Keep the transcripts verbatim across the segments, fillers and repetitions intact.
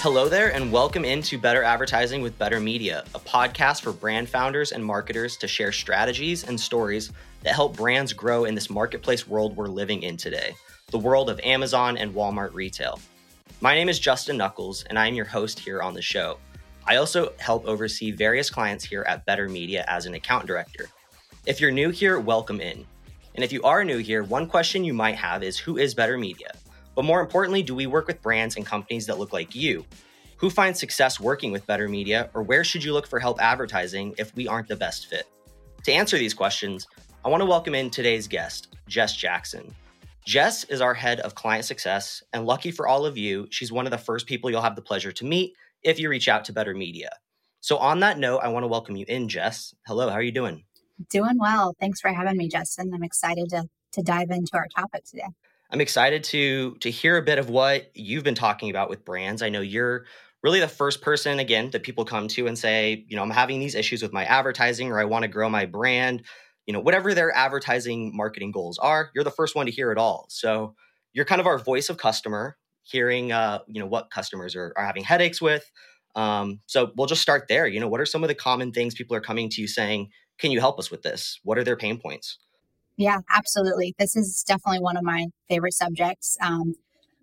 Hello there, and welcome into Better Advertising with Better Media, a podcast for brand founders and marketers to share strategies and stories that help brands grow in this marketplace world we're living in today, the world of Amazon and Walmart retail. My name is Justin Knuckles, and I am your host here on the show. I also help oversee various clients here at Better Media as an account director. If you're new here, welcome in. And if you are new here, one question you might have is, who is Better Media? But more importantly, do we work with brands and companies that look like you? Who finds success working with Better Media, or where should you look for help advertising if we aren't the best fit? To answer these questions, I want to welcome in today's guest, Jess Jackson. Jess is our head of client success, and lucky for all of you, she's one of the first people you'll have the pleasure to meet if you reach out to Better Media. So on that note, I want to welcome you in, Jess. Hello, how are you doing? Doing well. Thanks for having me, Justin. I'm excited to, to dive into our topic today. I'm excited to to hear a bit of what you've been talking about with brands. I know you're really the first person, again, that people come to and say, you know, I'm having these issues with my advertising, or I want to grow my brand. You know, whatever their advertising marketing goals are, you're the first one to hear it all. So you're kind of our voice of customer, hearing, uh, you know, what customers are, are having headaches with. Um, so we'll just start there. You know, what are some of the common things people are coming to you saying, can you help us with this? What are their pain points? Yeah, absolutely. This is definitely one of my favorite subjects. Um,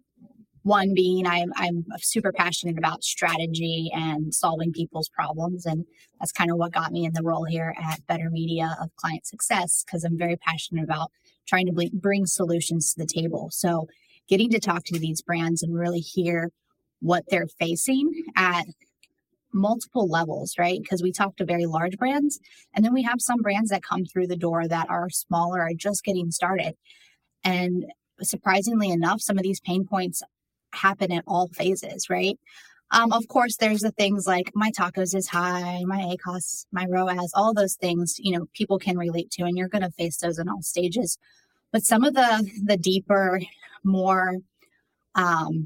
one being I'm, I'm super passionate about strategy and solving people's problems. And that's kind of what got me in the role here at Better Media of client success, because I'm very passionate about trying to bring solutions to the table. So getting to talk to these brands and really hear what they're facing at multiple levels, right? Because we talk to very large brands, and then we have some brands that come through the door that are smaller, are just getting started. And surprisingly enough, some of these pain points happen at all phases, right? Um, of course, there's the things like my tacos is high, my A C O S, my R O A S, all those things, you know, people can relate to, and you're going to face those in all stages. But some of the the deeper, more, um,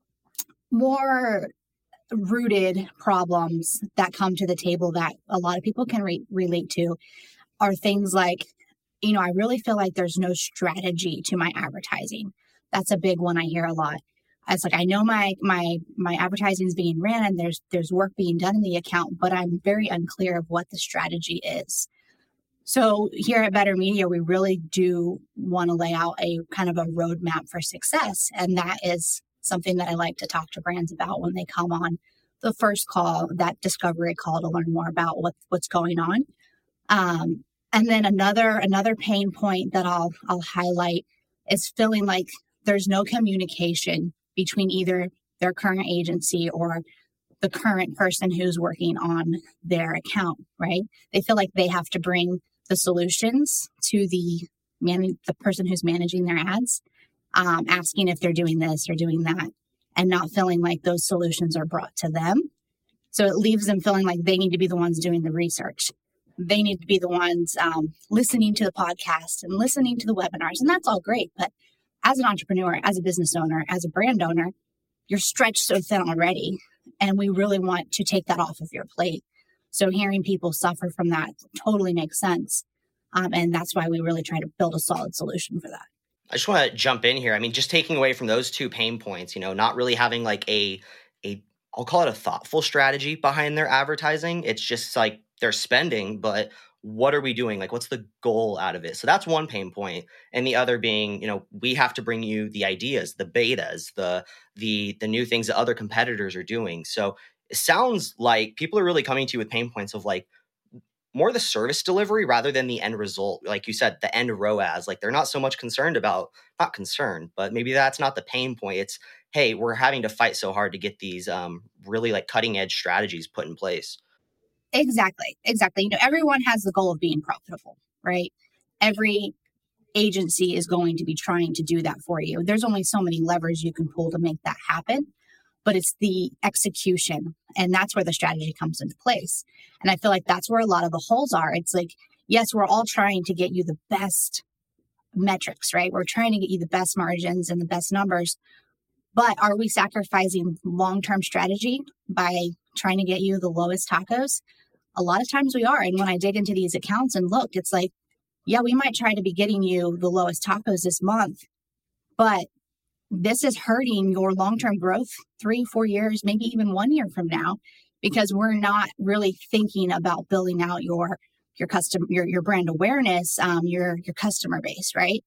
more rooted problems that come to the table that a lot of people can re- relate to are things like, you know, I really feel like there's no strategy to my advertising. That's a big one I hear a lot. It's like, I know my my my advertising is being ran and there's there's work being done in the account, but I'm very unclear of what the strategy is. So here at Better Media, we really do want to lay out a kind of a roadmap for success. And that is something that I like to talk to brands about when they come on the first call, that discovery call, to learn more about what, what's going on. Um, and then another another pain point that I'll I'll highlight is feeling like there's no communication between either their current agency or the current person who's working on their account, right? They feel like they have to bring the solutions to the man, the person who's managing their ads, um, asking if they're doing this or doing that, and not feeling like those solutions are brought to them. So it leaves them feeling like they need to be the ones doing the research. They need to be the ones um, listening to the podcast and listening to the webinars. And that's all great. But as an entrepreneur, as a business owner, as a brand owner, you're stretched so thin already. And we really want to take that off of your plate. So hearing people suffer from that totally makes sense. Um, and that's why we really try to build a solid solution for that. I just want to jump in here. I mean, just taking away from those two pain points, you know, not really having like a, a, I'll call it a thoughtful strategy behind their advertising. It's just like they're spending, but what are we doing? Like, what's the goal out of it? So that's one pain point. And the other being, you know, we have to bring you the ideas, the betas, the, the, the new things that other competitors are doing. So it sounds like people are really coming to you with pain points of like, more the service delivery rather than the end result. Like you said, the end R O A S, like they're not so much concerned about, not concerned, but maybe that's not the pain point. It's, hey, we're having to fight so hard to get these um, really like cutting edge strategies put in place. Exactly. Exactly. You know, everyone has the goal of being profitable, right? Every agency is going to be trying to do that for you. There's only so many levers you can pull to make that happen, but it's the execution. And that's where the strategy comes into place. And I feel like that's where a lot of the holes are. It's like, yes, we're all trying to get you the best metrics, right? We're trying to get you the best margins and the best numbers. But are we sacrificing long-term strategy by trying to get you the lowest tacos? A lot of times we are. And when I dig into these accounts and look, it's like, yeah, we might try to be getting you the lowest tacos this month, but this is hurting your long-term growth three, four years, maybe even one year from now, because we're not really thinking about building out your your custom your your brand awareness, um, your your customer base, right?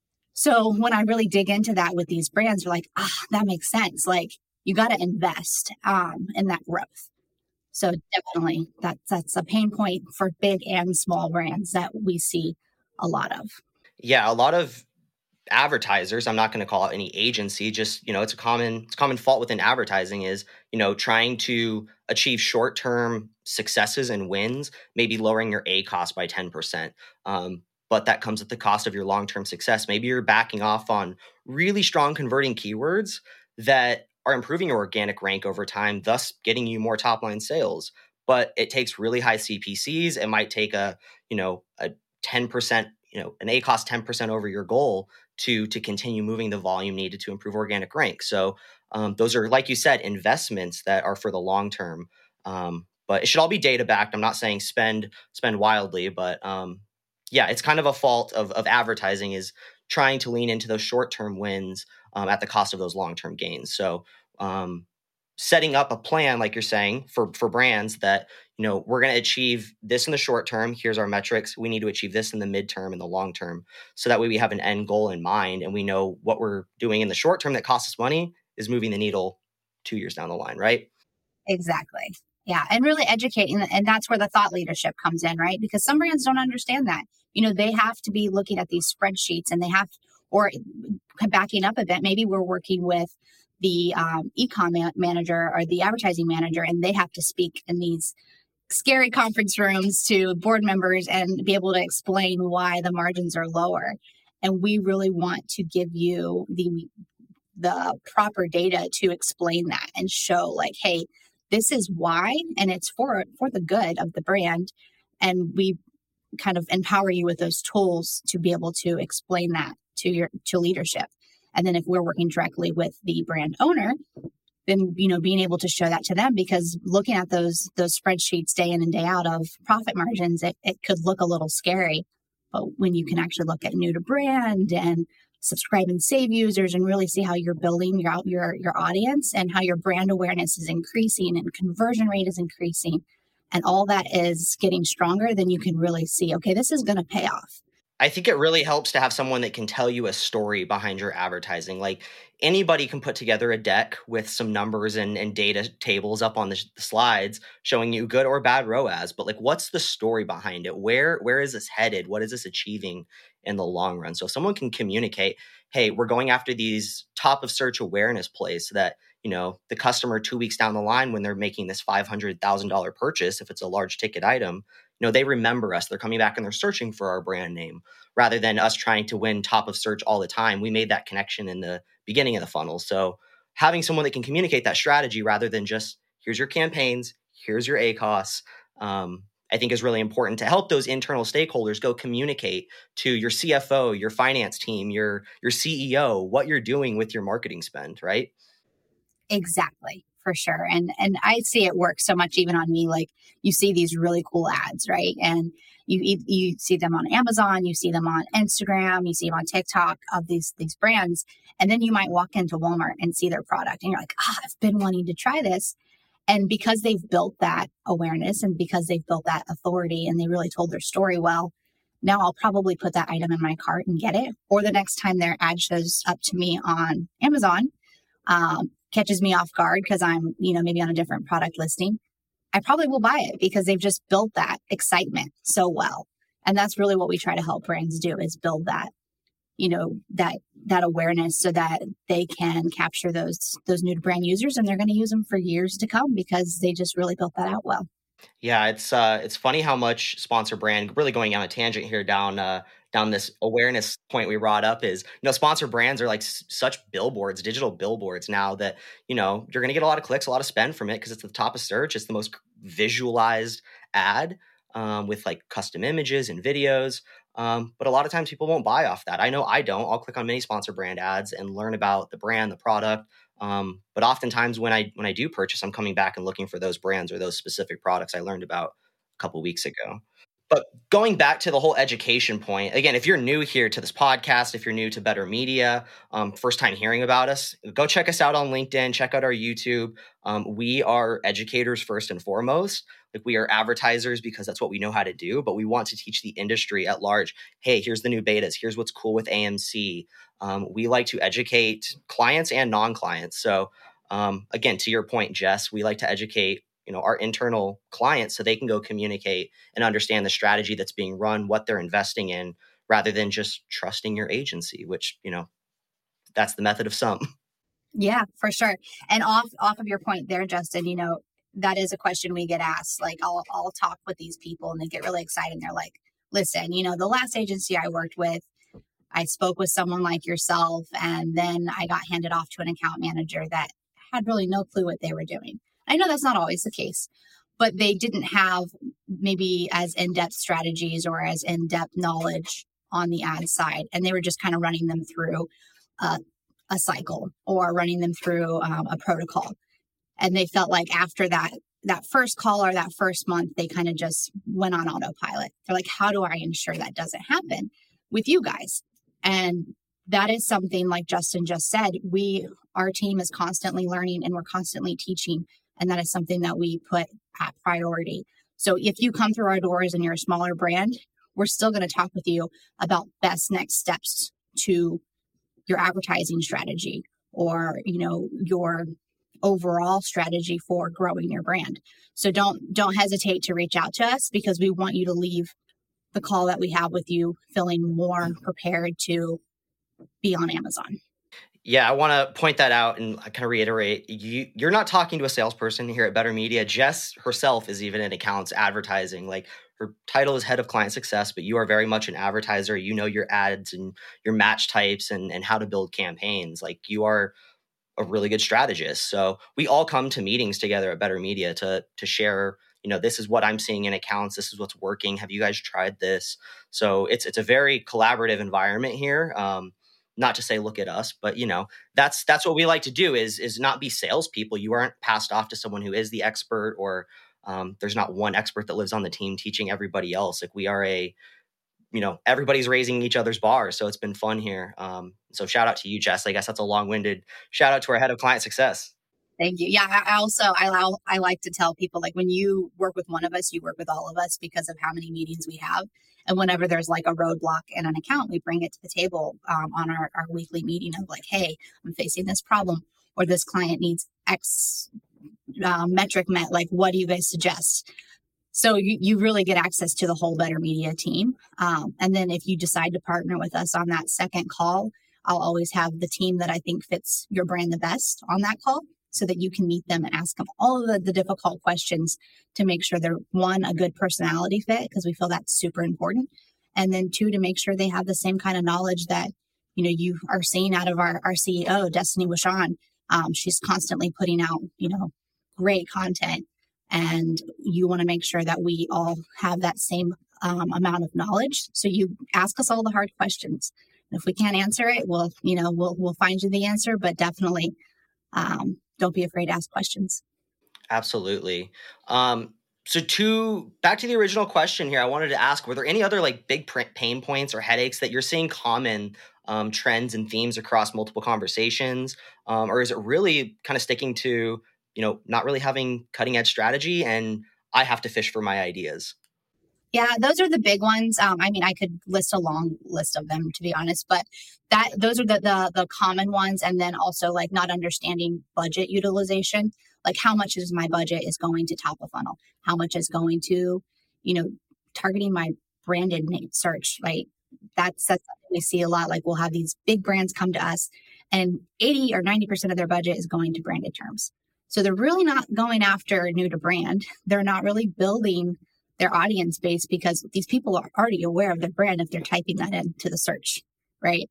So when I really dig into that with these brands, they're like, ah, that makes sense. Like you got to invest um, in that growth. So definitely that's that's a pain point for big and small brands that we see a lot of. Yeah, a lot of advertisers, I'm not going to call it any agency, just, you know, it's a common it's a common fault within advertising is, you know, trying to achieve short-term successes and wins, maybe lowering your A cost by ten percent. Um, but that comes at the cost of your long-term success. Maybe you're backing off on really strong converting keywords that are improving your organic rank over time, thus getting you more top-line sales. But it takes really high C P Cs. It might take a, you know, a ten percent, you know, an A cost ten percent over your goal to to continue moving the volume needed to improve organic rank. So um, those are, like you said, investments that are for the long term. Um, but it should all be data backed. I'm not saying spend spend wildly, but um, yeah, it's kind of a fault of of advertising is trying to lean into those short term wins um, at the cost of those long term gains. So um, setting up a plan, like you're saying, for for brands that, you know, we're going to achieve this in the short term. Here's our metrics. We need to achieve this in the midterm and the long term. So that way we have an end goal in mind and we know what we're doing in the short term that costs us money is moving the needle two years down the line, right? Exactly. Yeah. And really educating. And that's where the thought leadership comes in, right? Because some brands don't understand that. You know, they have to be looking at these spreadsheets and they have, or backing up a bit, maybe we're working with the um, e-com manager or the advertising manager, and they have to speak in these scary conference rooms to board members and be able to explain why the margins are lower. And we really want to give you the the proper data to explain that and show like, hey, this is why, and it's for for the good of the brand. And we kind of empower you with those tools to be able to explain that to your to leadership. And then if we're working directly with the brand owner, then, you know, being able to show that to them, because looking at those those spreadsheets day in and day out of profit margins, it, it could look a little scary. But when you can actually look at new to brand and subscribe and save users and really see how you're building your your your audience and how your brand awareness is increasing and conversion rate is increasing and all that is getting stronger, then you can really see, okay, this is going to pay off. I think it really helps to have someone that can tell you a story behind your advertising. Like anybody can put together a deck with some numbers and, and data tables up on the, the slides showing you good or bad R O A S, but like what's the story behind it? Where where is this headed? What is this achieving in the long run? So if someone can communicate, hey, we're going after these top of search awareness plays so that, you know, the customer two weeks down the line when they're making this five hundred thousand dollars purchase, if it's a large ticket item, you know, they remember us. They're coming back and they're searching for our brand name rather than us trying to win top of search all the time. We made that connection in the beginning of the funnel. So having someone that can communicate that strategy rather than just here's your campaigns, here's your A COS, um, I think is really important to help those internal stakeholders go communicate to your C F O, your finance team, your your C E O, what you're doing with your marketing spend, right? Exactly, for sure. And and I see it work so much even on me. Like you see these really cool ads, right? And you you see them on Amazon, you see them on Instagram, you see them on TikTok of these these brands, and then you might walk into Walmart and see their product, and you're like, ah, I've been wanting to try this. And because they've built that awareness and because they've built that authority and they really told their story well, now I'll probably put that item in my cart and get it. Or the next time their ad shows up to me on Amazon, um, catches me off guard because I'm, you know, maybe on a different product listing, I probably will buy it because they've just built that excitement so well. And that's really what we try to help brands do is build that, you know, that that awareness so that they can capture those those new to brand users and they're going to use them for years to come because they just really built that out well. Yeah, it's uh, it's funny how much sponsor brand, really going on a tangent here down uh, down this awareness point we brought up is, you know, sponsor brands are like s- such billboards, digital billboards now that, you know, you're going to get a lot of clicks, a lot of spend from it because it's at the top of search. It's the most visualized ad um, with like custom images and videos. Um, but a lot of times people won't buy off that. I know I don't. I'll click on many sponsor brand ads and learn about the brand, the product. Um, but oftentimes when I when I do purchase, I'm coming back and looking for those brands or those specific products I learned about a couple weeks ago. But going back to the whole education point, again, if you're new here to this podcast, if you're new to Better Media, um, first time hearing about us, go check us out on LinkedIn, check out our YouTube. Um, we are educators first and foremost. Like, we are advertisers because that's what we know how to do, but we want to teach the industry at large. Hey, here's the new betas. Here's what's cool with A M C. Um, we like to educate clients and non-clients. So um, again, to your point, Jess, we like to educate you know, our internal clients so they can go communicate and understand the strategy that's being run, what they're investing in, rather than just trusting your agency, which, you know, that's the method of some. Yeah, for sure. And off off of your point there, Justin, you know, that is a question we get asked. Like, I'll I'll talk with these people and they get really excited. And they're like, listen, you know, the last agency I worked with, I spoke with someone like yourself, and then I got handed off to an account manager that had really no clue what they were doing. I know that's not always the case, but they didn't have maybe as in-depth strategies or as in-depth knowledge on the ad side. And they were just kind of running them through uh, a cycle or running them through um, a protocol. And they felt like after that, that first call or that first month, they kind of just went on autopilot. They're like, how do I ensure that doesn't happen with you guys? And that is something, like Justin just said, we, our team is constantly learning and we're constantly teaching. And that is something that we put at priority. So if you come through our doors and you're a smaller brand, we're still going to talk with you about best next steps to your advertising strategy or, you know, your overall strategy for growing your brand. So don't don't hesitate to reach out to us, because we want you to leave the call that we have with you feeling more prepared to be on Amazon. Yeah, I want to point that out and kind of reiterate, you, you're not talking to a salesperson here at Better Media. Jess herself is even in accounts advertising. Like, her title is head of client success, but you are very much an advertiser. You know your ads and your match types and, and how to build campaigns. Like, you are a really good strategist. So we all come to meetings together at Better Media to to share, you know, this is what I'm seeing in accounts. This is what's working. Have you guys tried this? So it's it's a very collaborative environment here. Um, Not to say look at us, but you know, that's that's what we like to do is is not be salespeople. You aren't passed off to someone who is the expert, or um, there's not one expert that lives on the team teaching everybody else. Like, we are a, you know, everybody's raising each other's bars. So it's been fun here. Um, so shout out to you, Jess. I guess that's a long-winded shout out to our head of client success. Thank you. Yeah, I I also I allow I like to tell people, like, when you work with one of us, you work with all of us because of how many meetings we have. And whenever there's like a roadblock in an account, we bring it to the table um, on our, our weekly meeting of like, hey, I'm facing this problem, or this client needs X uh, metric met. Like, what do you guys suggest? So you, you really get access to the whole Better Media team. Um, and then if you decide to partner with us on that second call, I'll always have the team that I think fits your brand the best on that call, so that you can meet them and ask them all of the, the difficult questions to make sure they're, one, a good personality fit, because we feel that's super important. And then two, to make sure they have the same kind of knowledge that, you know, you are seeing out of our, our C E O, Destiny Wishon. Um, she's constantly putting out, you know, great content. And you want to make sure that we all have that same um, amount of knowledge. So you ask us all the hard questions. And if we can't answer it, we'll, you know, we'll, we'll find you the answer, but definitely, um, don't be afraid to ask questions. Absolutely. Um, so to back to the original question here, I wanted to ask, were there any other like big pr- pain points or headaches that you're seeing common um, trends and themes across multiple conversations? Um, or is it really kind of sticking to, you know, not really having cutting edge strategy and I have to fish for my ideas? Yeah, those are the big ones. Um, I mean, I could list a long list of them, to be honest, but that those are the, the the common ones. And then also like not understanding budget utilization, like how much is my budget is going to top of funnel, how much is going to, you know, targeting my branded name search. Like that's that's something we see a lot. Like we'll have these big brands come to us, and eighty or ninety percent of their budget is going to branded terms. So they're really not going after new to brand. They're not really building their audience base, because these people are already aware of their brand if they're typing that into the search, right?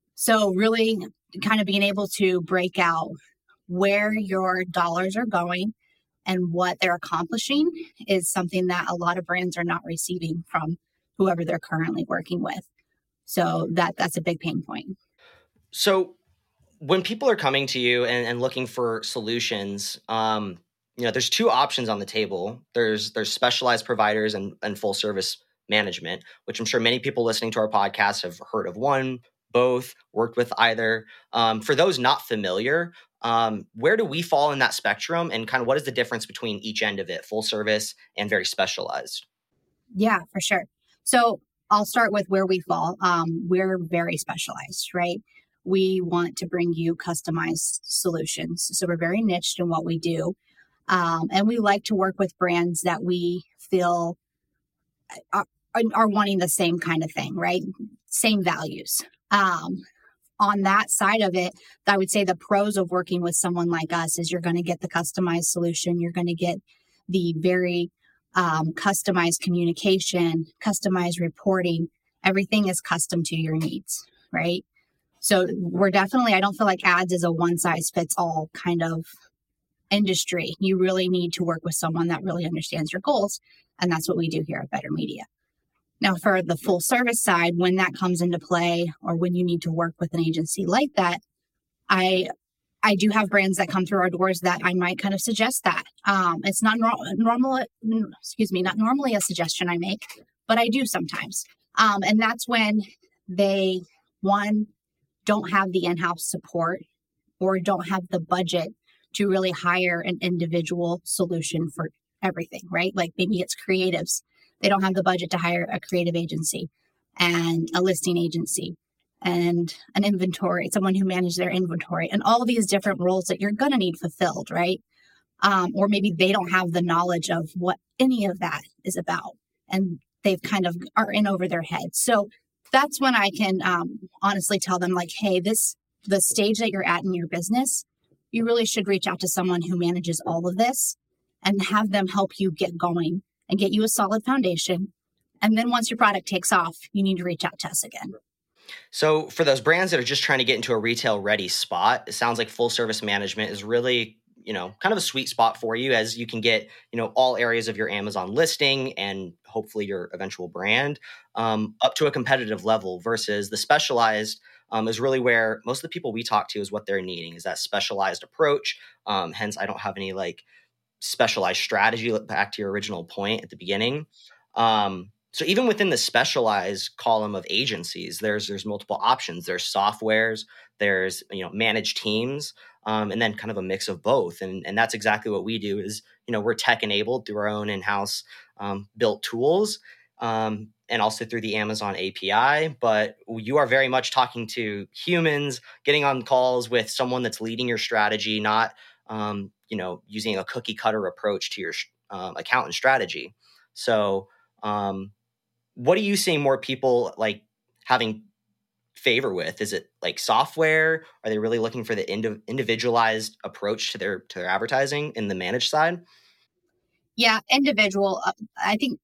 So really kind of being able to break out where your dollars are going and what they're accomplishing is something that a lot of brands are not receiving from whoever they're currently working with. So that that's a big pain point. So when people are coming to you and, and looking for solutions, um, you know, there's two options on the table. There's there's specialized providers and, and full service management, which I'm sure many people listening to our podcast have heard of one, both, worked with either. Um, for those not familiar, um, where do we fall in that spectrum, and kind of what is the difference between each end of it, full service and very specialized? Yeah, for sure. So I'll start with where we fall. Um, we're very specialized, right? We want to bring you customized solutions. So we're very niched in what we do. Um, and we like to work with brands that we feel are, are wanting the same kind of thing, right? Same values. Um, on that side of it, I would say the pros of working with someone like us is you're going to get the customized solution. You're going to get the very um, customized communication, customized reporting. Everything is custom to your needs, right? So we're definitely, I don't feel like ads is a one size fits all kind of industry. You really need to work with someone that really understands your goals. And that's what we do here at Better Media. Now, for the full service side, when that comes into play, or when you need to work with an agency like that, I I do have brands that come through our doors that I might kind of suggest that. Um, it's not nor- normal, excuse me, not normally a suggestion I make, but I do sometimes. Um, and that's when they, one, don't have the in-house support or don't have the budget to really hire an individual solution for everything, right? Like maybe it's creatives. They don't have the budget to hire a creative agency and a listing agency and an inventory, someone who manages their inventory, and all these different roles that you're going to need fulfilled, right? Um, or maybe they don't have the knowledge of what any of that is about, and they've kind of are in over their heads. So that's when I can um, honestly tell them, like, hey, this the stage that you're at in your business, you really should reach out to someone who manages all of this and have them help you get going and get you a solid foundation. And then once your product takes off, you need to reach out to us again. So for those brands that are just trying to get into a retail ready spot, it sounds like full service management is really, you know, kind of a sweet spot for you, as you can get, you know, all areas of your Amazon listing and hopefully your eventual brand um, up to a competitive level, versus the specialized um, is really where most of the people we talk to is what they're needing is that specialized approach. Um, hence, I don't have any like specialized strategy. Back to your original point at the beginning. Um, So even within the specialized column of agencies, there's there's multiple options. There's softwares, there's you know managed teams, um, and then kind of a mix of both. And and that's exactly what we do. Is you know we're tech enabled through our own in-house um, built tools, um, and also through the Amazon A P I. But you are very much talking to humans, getting on calls with someone that's leading your strategy, not um, you know using a cookie cutter approach to your um, account and strategy. So. Um, What are you seeing more people like having favor with? Is it like software? Are they really looking for the indi- individualized approach to their to their advertising in the managed side? Yeah, individual. Uh, I think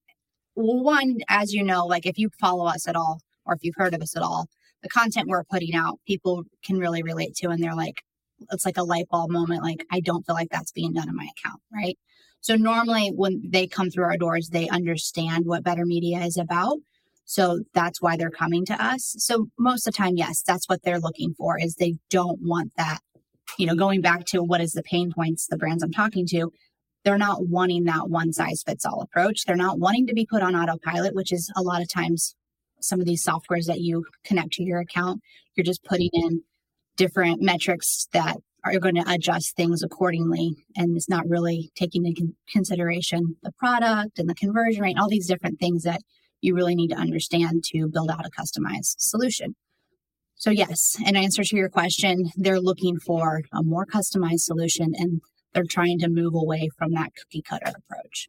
one, as you know, like if you follow us at all or if you've heard of us at all, the content we're putting out, people can really relate to, and they're like, it's like a light bulb moment. Like, I don't feel like that's being done in my account, right? So normally when they come through our doors, they understand what Better Media is about. So that's why they're coming to us. So most of the time, yes, that's what they're looking for, is they don't want that, you know, going back to what is the pain points, the brands I'm talking to, they're not wanting that one size fits all approach. They're not wanting to be put on autopilot, which is a lot of times some of these softwares that you connect to your account, you're just putting in different metrics that are going to adjust things accordingly. And it's not really taking into consideration the product and the conversion rate, all these different things that you really need to understand to build out a customized solution. So yes, in answer to your question, they're looking for a more customized solution, and they're trying to move away from that cookie cutter approach.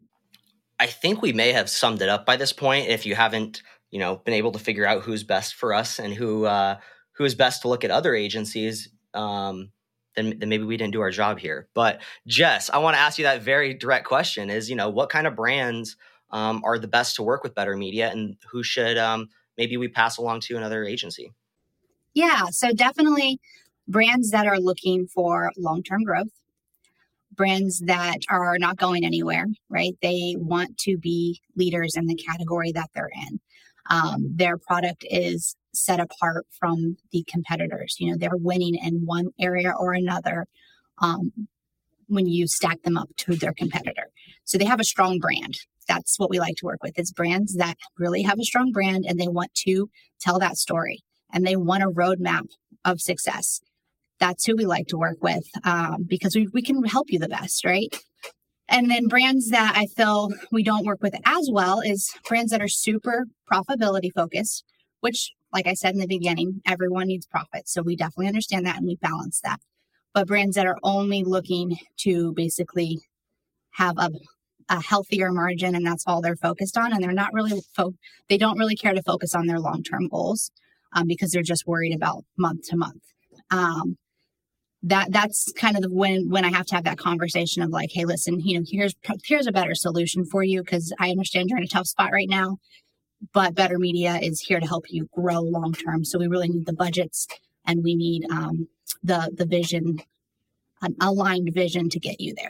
I think we may have summed it up by this point. If you haven't, you know, been able to figure out who's best for us and who uh, who is best to look at other agencies, um, then, then maybe we didn't do our job here. But Jess, I want to ask you that very direct question: is you know what kind of brands um, are the best to work with Better Media, and who should um, maybe we pass along to another agency? Yeah, so definitely brands that are looking for long-term growth, brands that are not going anywhere, right? They want to be leaders in the category that they're in. Um, their product is set apart from the competitors. You know, they're winning in one area or another. Um, when you stack them up to their competitor. So they have a strong brand. That's what we like to work with. It's brands that really have a strong brand and they want to tell that story and they want a roadmap of success. That's who we like to work with um, because we, we can help you the best, right? And then brands that I feel we don't work with as well is brands that are super profitability focused, which, like I said in the beginning, everyone needs profit. So we definitely understand that and we balance that. But brands that are only looking to basically have a, a healthier margin and that's all they're focused on. And they're not really, fo- they don't really care to focus on their long-term goals um, because they're just worried about month to month. Um, that that's kind of the, when, when I have to have that conversation of like, hey, listen, you know, here's, here's a better solution for you because I understand you're in a tough spot right now, but Better Media is here to help you grow long-term. So we really need the budgets and we need um, the the vision, an aligned vision to get you there.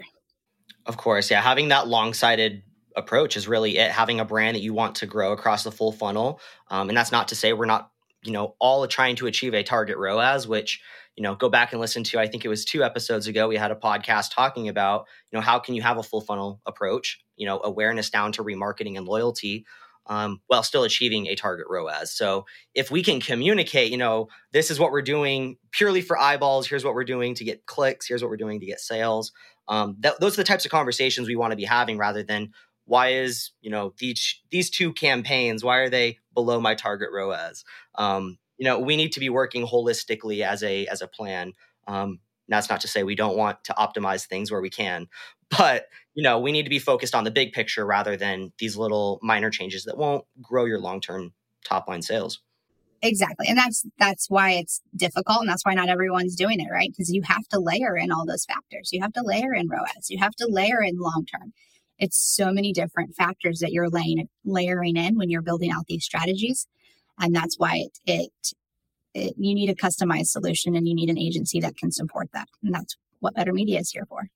Of course, yeah. Having that long-sighted approach is really it. Having a brand that you want to grow across the full funnel, um, and that's not to say we're not, you know, all trying to achieve a target R O A S. Which, you know, go back and listen to. I think it was two episodes ago we had a podcast talking about, you know, how can you have a full funnel approach, you know, awareness down to remarketing and loyalty. Um, while still achieving a target R O A S. So if we can communicate, you know, this is what we're doing purely for eyeballs. Here's what we're doing to get clicks. Here's what we're doing to get sales. Um, that, those are the types of conversations we want to be having rather than why is, you know, these, these two campaigns, why are they below my target R O A S? Um, you know, we need to be working holistically as a, as a plan. Um, that's not to say we don't want to optimize things where we can, but you know, we need to be focused on the big picture rather than these little minor changes that won't grow your long-term top line sales. Exactly. And that's that's why it's difficult. And that's why not everyone's doing it, right? Because you have to layer in all those factors. You have to layer in R O A S. You have to layer in long-term. It's so many different factors that you're laying, layering in when you're building out these strategies. And that's why it, it, it you need a customized solution and you need an agency that can support that. And that's what Better Media is here for.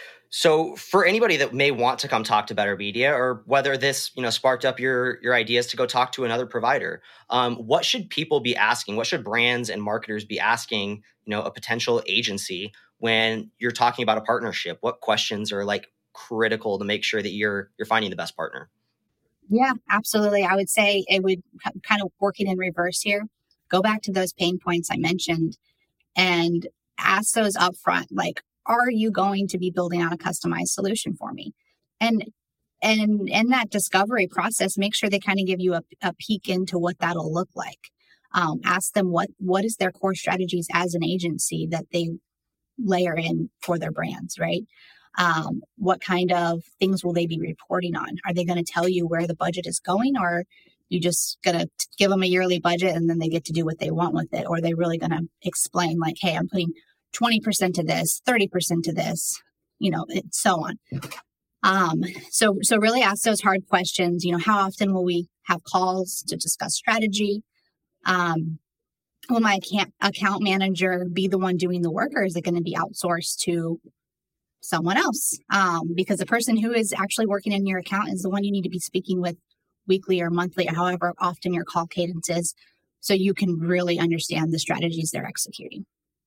So for anybody that may want to come talk to Better Media, or whether this, you know, sparked up your, your ideas to go talk to another provider, um, what should people be asking? What should brands and marketers be asking, you know, a potential agency when you're talking about a partnership? What questions are like critical to make sure that you're, you're finding the best partner? Yeah, absolutely. I would say it would kind of working in reverse here. Go back to those pain points I mentioned and ask those up front, like, are you going to be building out a customized solution for me? And and in that discovery process, make sure they kind of give you a, a peek into what that'll look like. Um, ask them what what is their core strategies as an agency that they layer in for their brands, right? Um, what kind of things will they be reporting on? Are they going to tell you where the budget is going, or you just going to give them a yearly budget and then they get to do what they want with it? Or are they really going to explain like, hey, I'm putting twenty percent to this, thirty percent to this, you know, and so on. Um, so, so really ask those hard questions. You know, how often will we have calls to discuss strategy? Um, will my account, account manager be the one doing the work, or is it going to be outsourced to someone else? Um, because the person who is actually working in your account is the one you need to be speaking with weekly or monthly, or however often your call cadence is, so you can really understand the strategies they're executing.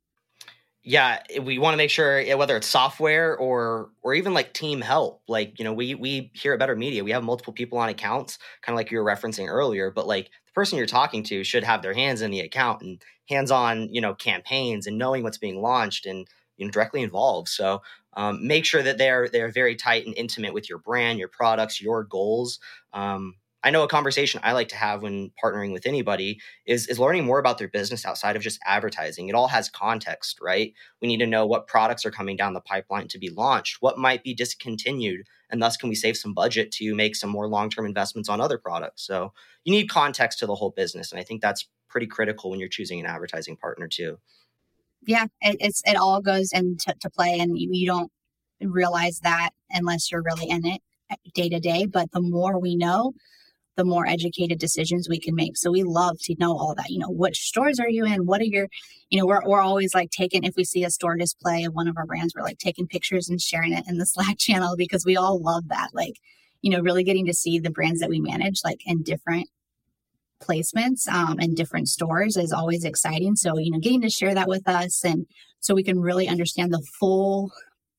Yeah, we want to make sure, whether it's software or or even like team help, like, you know, we we here at Better Media, we have multiple people on accounts, kind of like you were referencing earlier, but like the person you're talking to should have their hands in the account and hands on, you know, campaigns and knowing what's being launched and, you know, directly involved. So um, make sure that they're they're very tight and intimate with your brand, your products, your goals. Um, I know a conversation I like to have when partnering with anybody is, is learning more about their business outside of just advertising. It all has context, right? We need to know what products are coming down the pipeline to be launched, what might be discontinued, and thus can we save some budget to make some more long-term investments on other products. So you need context to the whole business. And I think that's pretty critical when you're choosing an advertising partner too. Yeah, it, it's it all goes into to play, and you, you don't realize that unless you're really in it day to day. But the more we know, the more educated decisions we can make. So we love to know all that. You know, which stores are you in? What are your, you know, we're we're always like taking, if we see a store display of one of our brands, we're like taking pictures and sharing it in the Slack channel because we all love that. Like, you know, really getting to see the brands that we manage, like in different placements um, and different stores is always exciting. So, you know, getting to share that with us, and so we can really understand the full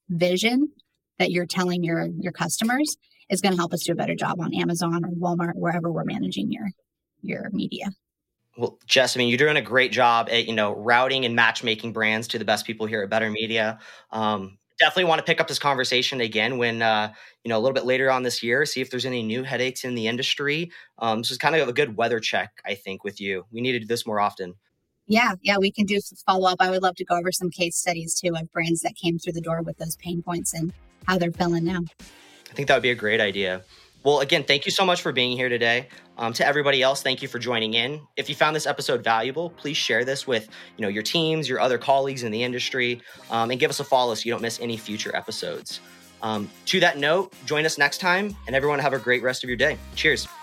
vision that you're telling your your customers is going to help us do a better job on Amazon or Walmart, wherever we're managing your your media. Well, Jess, I mean, you're doing a great job at, you know, routing and matchmaking brands to the best people here at Better Media. Um, definitely want to pick up this conversation again when, uh, you know, a little bit later on this year, see if there's any new headaches in the industry. Um, this is kind of a good weather check, I think, with you. We need to do this more often. Yeah, yeah, we can do some follow up. I would love to go over some case studies too of brands that came through the door with those pain points and how they're feeling now. I think that would be a great idea. Well, again, thank you so much for being here today. Um, to everybody else, thank you for joining in. If you found this episode valuable, please share this with you know your teams, your other colleagues in the industry, um, and give us a follow so you don't miss any future episodes. Um, to that note, join us next time, and everyone have a great rest of your day. Cheers.